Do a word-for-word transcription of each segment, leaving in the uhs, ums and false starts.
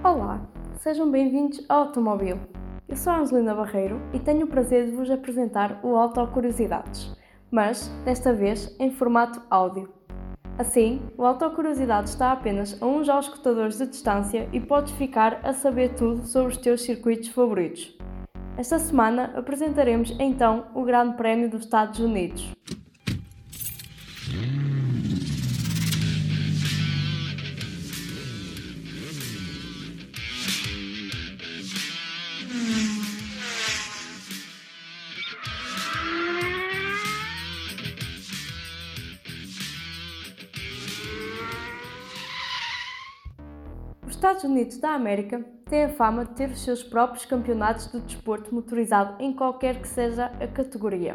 Olá, sejam bem-vindos ao Automóvel. Eu sou a Angelina Barreiro e tenho o prazer de vos apresentar o Auto Curiosidades, mas desta vez em formato áudio. Assim, o Auto Curiosidades está apenas a uns auscultadores de distância e podes ficar a saber tudo sobre os teus circuitos favoritos. Esta semana apresentaremos então o Grande Prémio dos Estados Unidos. Os Estados Unidos da América têm a fama de ter os seus próprios campeonatos de desporto motorizado em qualquer que seja a categoria.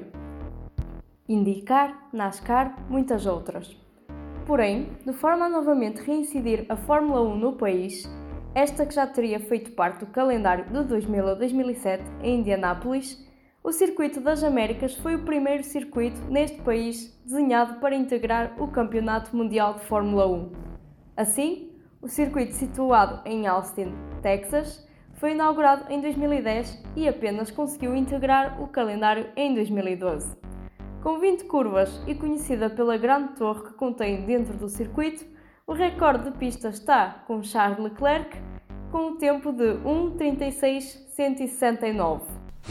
IndyCar, NASCAR, muitas outras. Porém, de forma a novamente reincidir a Fórmula um no país, esta que já teria feito parte do calendário de dois mil a dois mil e sete em Indianápolis, o Circuito das Américas foi o primeiro circuito neste país desenhado para integrar o Campeonato Mundial de Fórmula um. Assim, o circuito situado em Austin, Texas, foi inaugurado em dois mil e dez e apenas conseguiu integrar o calendário em dois mil e doze. Com vinte curvas e conhecida pela grande torre que contém dentro do circuito, o recorde de pista está com Charles Leclerc, com o tempo de um trinta e seis cento e sessenta e nove.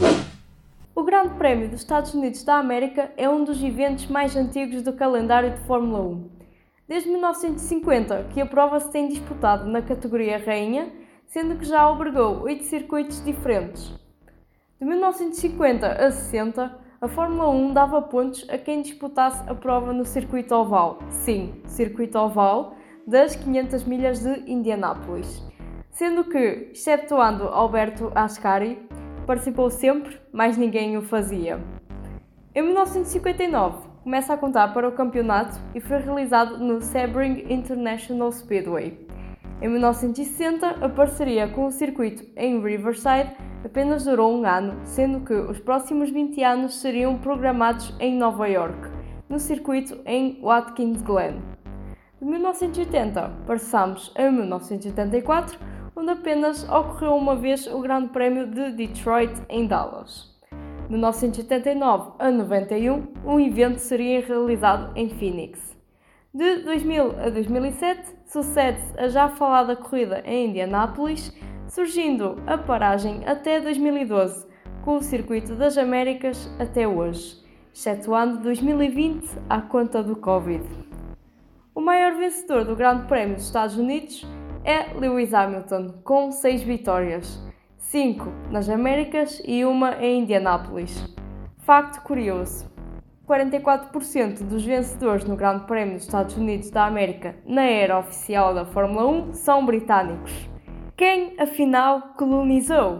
O Grande Prémio dos Estados Unidos da América é um dos eventos mais antigos do calendário de Fórmula um. Desde mil novecentos e cinquenta que a prova se tem disputado na categoria Rainha, sendo que já albergou oito circuitos diferentes. De mil novecentos e cinquenta a sessenta, a Fórmula um dava pontos a quem disputasse a prova no circuito oval, sim, circuito oval, das quinhentas milhas de Indianápolis, sendo que, excetuando Alberto Ascari, participou sempre, mas ninguém o fazia. Em mil novecentos e cinquenta e nove, começa a contar para o campeonato e foi realizado no Sebring International Speedway. Em mil novecentos e sessenta, a parceria com o circuito em Riverside apenas durou um ano, sendo que os próximos vinte anos seriam programados em Nova York, no circuito em Watkins Glen. De mil novecentos e oitenta, passamos a mil novecentos e oitenta e quatro, onde apenas ocorreu uma vez o Grande Prémio de Detroit em Dallas. De mil novecentos e oitenta e nove a noventa e um, um evento seria realizado em Phoenix. De dois mil a dois mil e sete, sucede-se a já falada corrida em Indianápolis, surgindo a paragem até dois mil e doze, com o Circuito das Américas até hoje, excetuando dois mil e vinte à conta do Covid. O maior vencedor do Grande Prémio dos Estados Unidos é Lewis Hamilton, com seis vitórias. cinco nas Américas e uma em Indianápolis. Facto curioso: quarenta e quatro por cento dos vencedores no Grande Prémio dos Estados Unidos da América na era oficial da Fórmula um são britânicos. Quem, afinal, colonizou?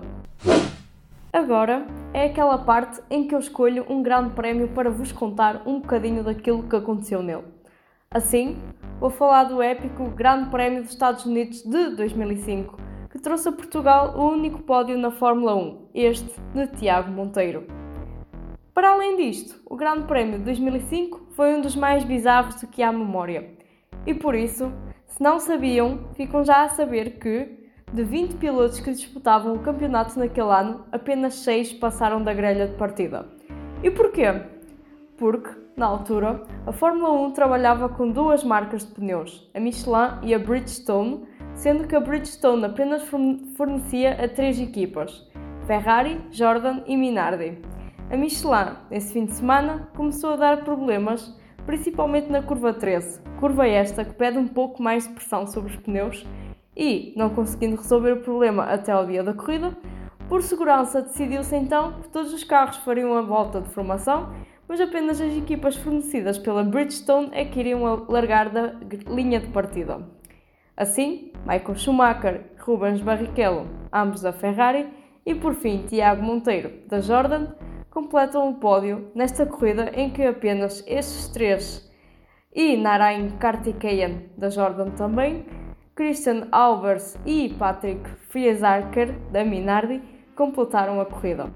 Agora é aquela parte em que eu escolho um grande prémio para vos contar um bocadinho daquilo que aconteceu nele. Assim, vou falar do épico Grande Prémio dos Estados Unidos de dois mil e cinco, que trouxe a Portugal o único pódio na Fórmula um, este de Tiago Monteiro. Para além disto, o Grande Prémio de dois mil e cinco foi um dos mais bizarros do que há memória. E por isso, se não sabiam, ficam já a saber que, de vinte pilotos que disputavam o campeonato naquele ano, apenas seis passaram da grelha de partida. E porquê? Porque, na altura, a Fórmula um trabalhava com duas marcas de pneus, a Michelin e a Bridgestone, sendo que a Bridgestone apenas fornecia a três equipas, Ferrari, Jordan e Minardi. A Michelin, nesse fim de semana, começou a dar problemas, principalmente na curva treze, curva esta que pede um pouco mais de pressão sobre os pneus e, não conseguindo resolver o problema até ao dia da corrida, por segurança decidiu-se então que todos os carros fariam a volta de formação, mas apenas as equipas fornecidas pela Bridgestone é que iriam largar da linha de partida. Assim, Michael Schumacher e Rubens Barrichello, ambos da Ferrari, e por fim Tiago Monteiro, da Jordan, completam o pódio nesta corrida em que apenas estes três, e Narain Karthikeyan, da Jordan também, Christian Albers e Patrick Fiesarker, da Minardi, completaram a corrida.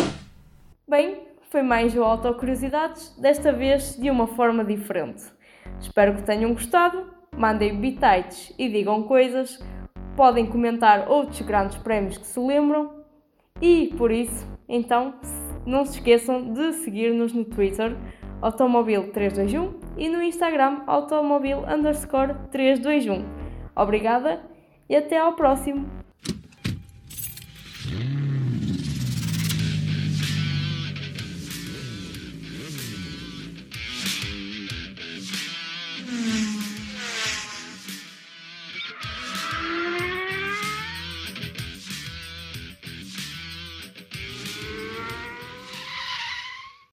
Bem, foi mais o Auto Curiosidades, desta vez de uma forma diferente. Espero que tenham gostado. Mandem bitites e digam coisas, podem comentar outros grandes prémios que se lembram e, por isso, então, não se esqueçam de seguir-nos no Twitter Automobil três dois um e no Instagram Automobil underscore três dois um. Obrigada e até ao próximo!